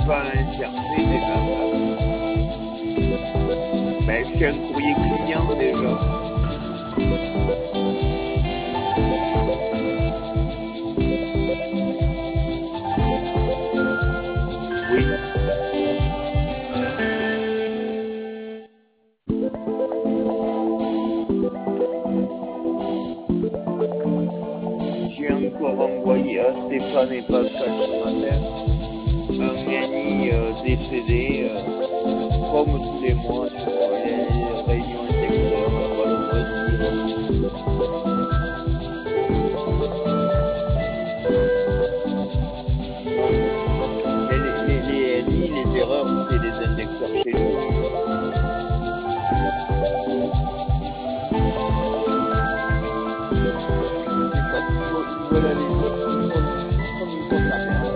pas inserté déjà ça. Ben, c'est un courrier client déjà. Oui. J'ai encore envoyé à Stéphane et Pascal ce matin un Yanni décédé, comme tous les mois sur les réunions secteur, on va le redire. Les NI, les erreurs, c'est les indexeurs chez nous. Voilà les autres comme une grosse affaire.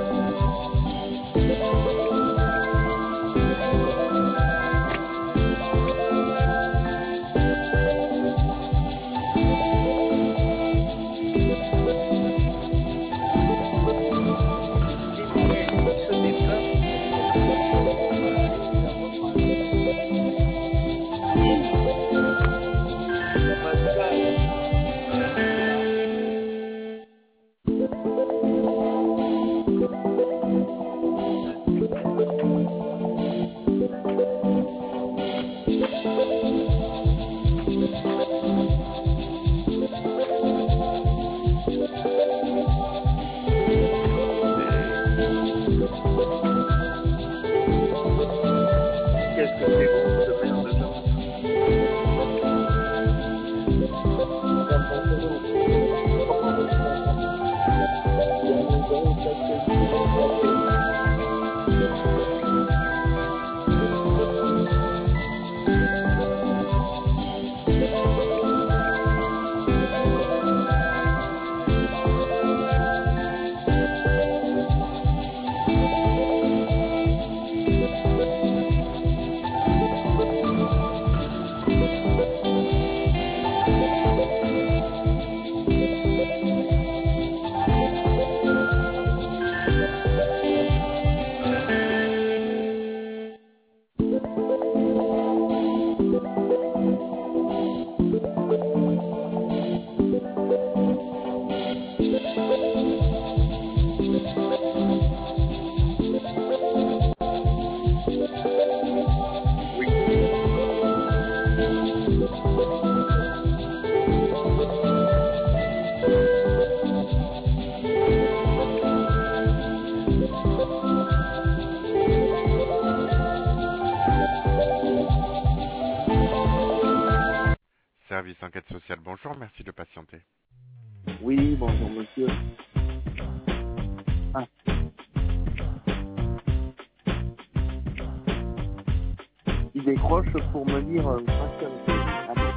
Qu'est-ce que c'est bon de merde dedans? Service enquête sociale, bonjour, merci de patienter. Oui, bonjour monsieur. Ah. Il décroche pour me dire patienter. Ah bon.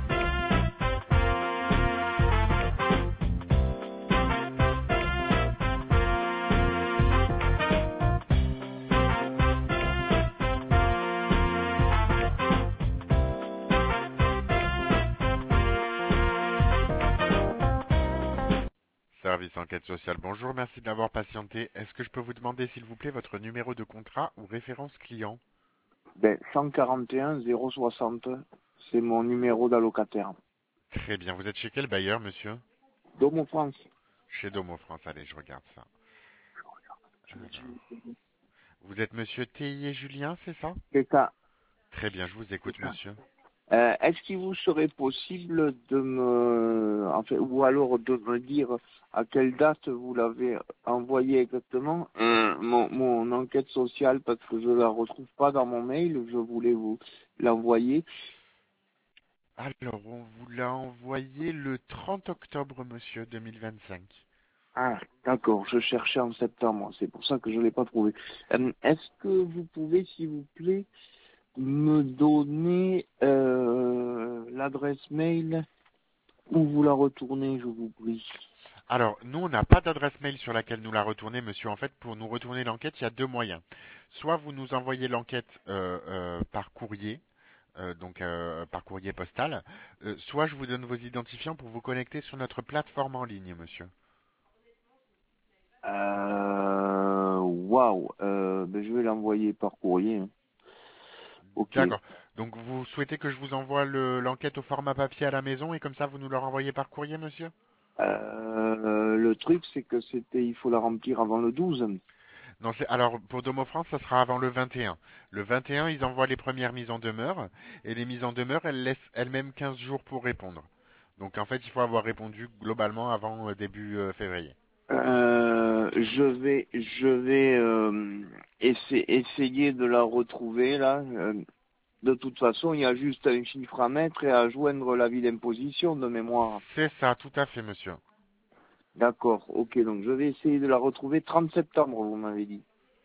Service enquête sociale, bonjour, merci d'avoir patienté. Est-ce que je peux vous demander s'il vous plaît votre numéro de contrat ou référence client? Ben, 141 060, c'est mon numéro d'allocataire. Très bien, vous êtes chez quel bailleur, monsieur? Domo France. Chez Domo France, allez, je regarde ça. Alors, vous êtes monsieur Théier Julien, c'est ça? C'est ça. Très bien, je vous écoute, monsieur. Est-ce qu'il vous serait possible de me, enfin, ou alors de me dire à quelle date vous l'avez envoyé exactement, mon enquête sociale, parce que je la retrouve pas dans mon mail, je voulais vous l'envoyer. Alors, on vous l'a envoyé le 30 octobre, monsieur, 2025. Ah, d'accord, je cherchais en septembre, c'est pour ça que je l'ai pas trouvé. Est-ce que vous pouvez, s'il vous plaît, me donner l'adresse mail où vous la retournez, je vous prie? Alors, nous, on n'a pas d'adresse mail sur laquelle nous la retourner, monsieur. En fait, pour nous retourner l'enquête, il y a deux moyens. Soit vous nous envoyez l'enquête par courrier, par courrier postal, soit je vous donne vos identifiants pour vous connecter sur notre plateforme en ligne, monsieur. Waouh. je vais l'envoyer par courrier, hein. Ok. D'accord. Donc vous souhaitez que je vous envoie l'enquête au format papier à la maison et comme ça vous nous la renvoyez par courrier, monsieur? Le truc, c'est que il faut la remplir avant le 12. Non, alors pour Domo France, ça sera avant le 21. Le 21, ils envoient les premières mises en demeure et les mises en demeure, elles laissent elles-mêmes 15 jours pour répondre. Donc en fait, il faut avoir répondu globalement avant début février. Je vais essayer de la retrouver là. De toute façon, il y a juste un chiffre à mettre et à joindre l'avis d'imposition de mémoire. C'est ça, tout à fait, monsieur. D'accord, ok, donc je vais essayer de la retrouver 30 septembre, vous m'avez dit.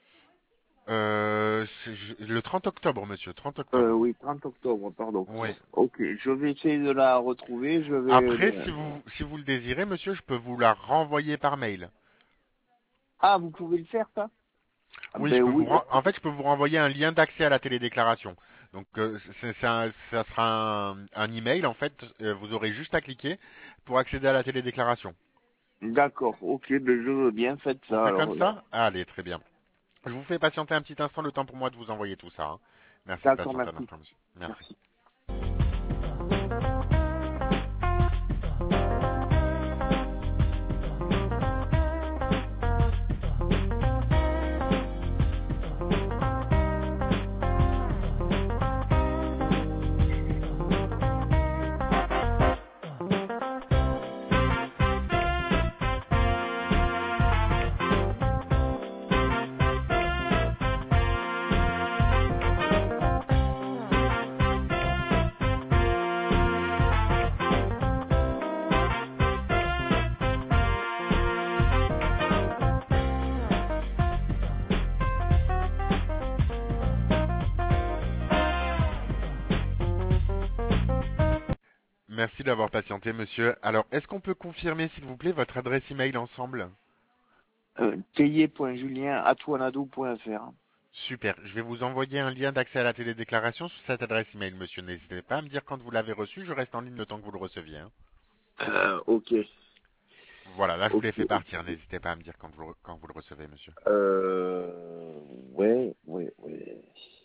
Le 30 octobre, monsieur, 30 octobre. Oui, 30 octobre, pardon. Oui. Ok, je vais essayer de la retrouver, je vais... Après, si vous le désirez, monsieur, je peux vous la renvoyer par mail. Ah, vous pouvez le faire, ça? Ah, Oui, ben oui. en fait, je peux vous renvoyer un lien d'accès à la télédéclaration. Donc, ça sera un email, en fait, vous aurez juste à cliquer pour accéder à la télédéclaration. D'accord, ok, ben je veux bien, faites On ça fait comme alors. ça? Allez, très bien. Je vous fais patienter un petit instant, le temps pour moi de vous envoyer tout ça, hein. Merci de D'accord, patienter un merci. instant, monsieur. Merci. Merci. Merci d'avoir patienté, monsieur. Alors, est-ce qu'on peut confirmer, s'il vous plaît, votre adresse email ensemble? Théier.julien@wanadoo.fr. Super. Je vais vous envoyer un lien d'accès à la télédéclaration sur cette adresse email, monsieur. N'hésitez pas à me dire quand vous l'avez reçu. Je reste en ligne le temps que vous le receviez, hein. Ok, Voilà, là, je vous l'ai fait ok. partir. N'hésitez pas à me dire quand vous le recevez, monsieur. Ouais.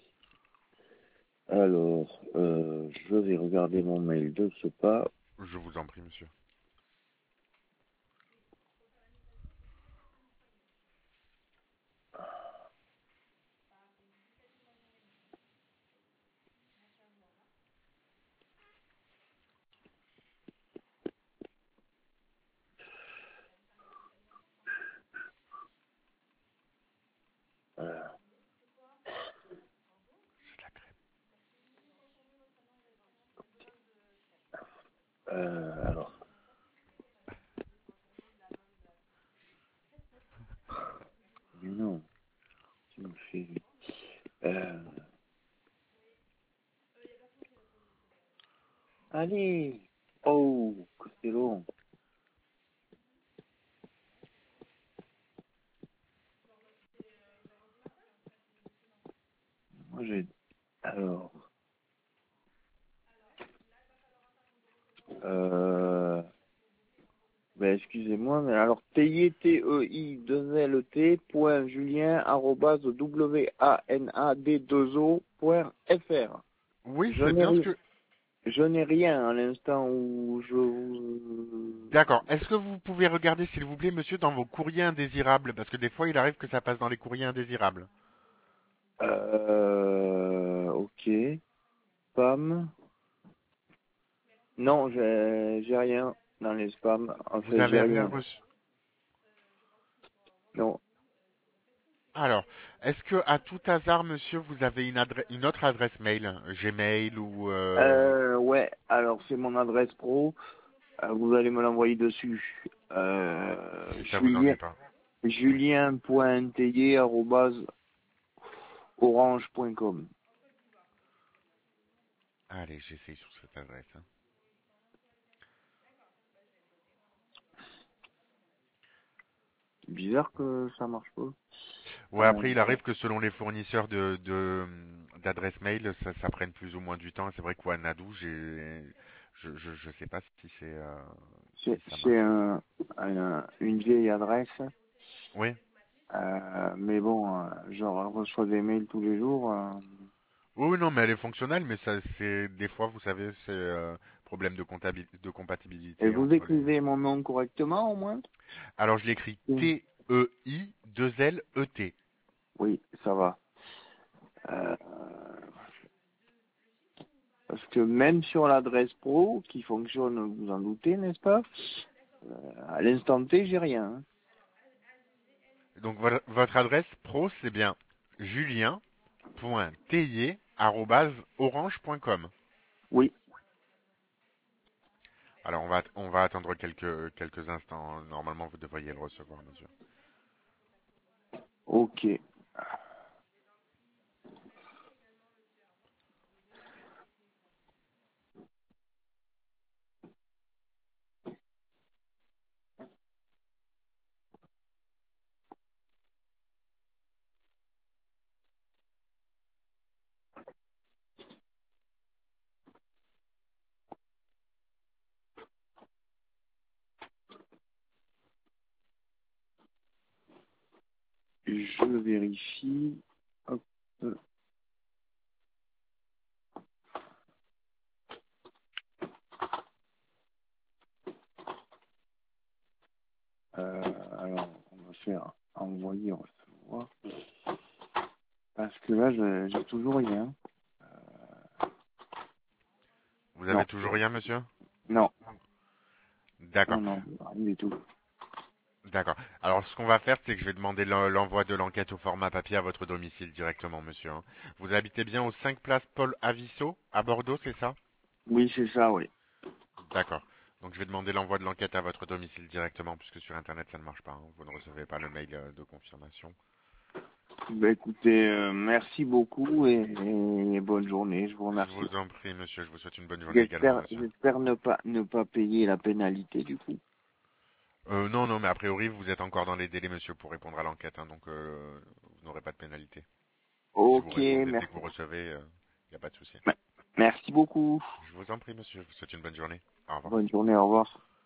Alors, je vais regarder mon mail de ce pas. Je vous en prie, monsieur. Voilà. C'est de la crème. Alors, mais non, tu me fais... Euh, allez. Oh, que c'est long. Moi, j'ai... Alors, ben, excusez-moi, mais alors, Tei, T-E-I-2-L-T, point Julien, arrobase, W-A-N-A-D-2-O.fr. Oui, Je c'est n'ai bien ce rien. que... Je n'ai rien à l'instant où je vous... D'accord. Est-ce que vous pouvez regarder, s'il vous plaît, monsieur, dans vos courriers indésirables? Parce que des fois, il arrive que ça passe dans les courriers indésirables. Ok. Spam. Non, j'ai rien dans les spams. En Vous fait, avez j'ai rien rien. reçu. Non. Alors, est-ce que à tout hasard, monsieur, vous avez une autre adresse mail, Gmail ou Ouais, alors c'est mon adresse pro. Vous allez me l'envoyer dessus. si ça vous ennuie pas? Oui. Julien.tellier@orange.com. Allez, j'essaye sur cette adresse, hein. Bizarre que ça marche pas. Ouais, après, il arrive que selon les fournisseurs d'adresse mail, ça prenne plus ou moins du temps. C'est vrai que Wanadoo, je sais pas si C'est ça c'est marche. une vieille adresse. Oui. Mais bon, je reçois des mails tous les jours. Oui, non, mais elle est fonctionnelle, mais ça, c'est des fois, vous savez, c'est problème de Et compatibilité vous entre les. écrivez mon nom correctement au moins? Alors, je l'écris Oui. T-E-I-2-L-E-T. Oui, ça va. Euh, Parce que même sur l'adresse pro, qui fonctionne, vous en doutez, n'est-ce pas? À l'instant T, j'ai rien, hein. Donc, votre adresse pro, c'est bien julien.tellier@orange.com. Oui, Alors, on va attendre quelques instants. Normalement, vous devriez le recevoir, monsieur. ok. Je vérifie. Hop. Alors, on va faire envoyer, recevoir. Parce que là, j'ai toujours rien. Vous avez Non, toujours rien, monsieur? non, D'accord. non, non, rien du tout. D'accord. Alors, ce qu'on va faire, c'est que je vais demander l'envoi de l'enquête au format papier à votre domicile directement, monsieur, hein. Vous habitez bien aux 5 places Paul Avisso, à Bordeaux, c'est ça? Oui, c'est ça, oui. D'accord. Donc, je vais demander l'envoi de l'enquête à votre domicile directement, puisque sur Internet, ça ne marche pas, hein. Vous ne recevez pas le mail de confirmation. Ben, écoutez, merci beaucoup et bonne journée. Je vous Je remercie. vous en prie, monsieur. Je vous souhaite une bonne journée également, monsieur. J'espère ne pas payer la pénalité du coup. Non, non, mais a priori, vous êtes encore dans les délais, monsieur, pour répondre à l'enquête, hein, donc vous n'aurez pas de pénalité. Si vous Ok, répondez dès que vous merci. recevez, il n'y a pas de souci. Merci beaucoup. Je vous en prie, monsieur. Je vous souhaite une bonne journée. Au revoir. Bonne journée, au revoir.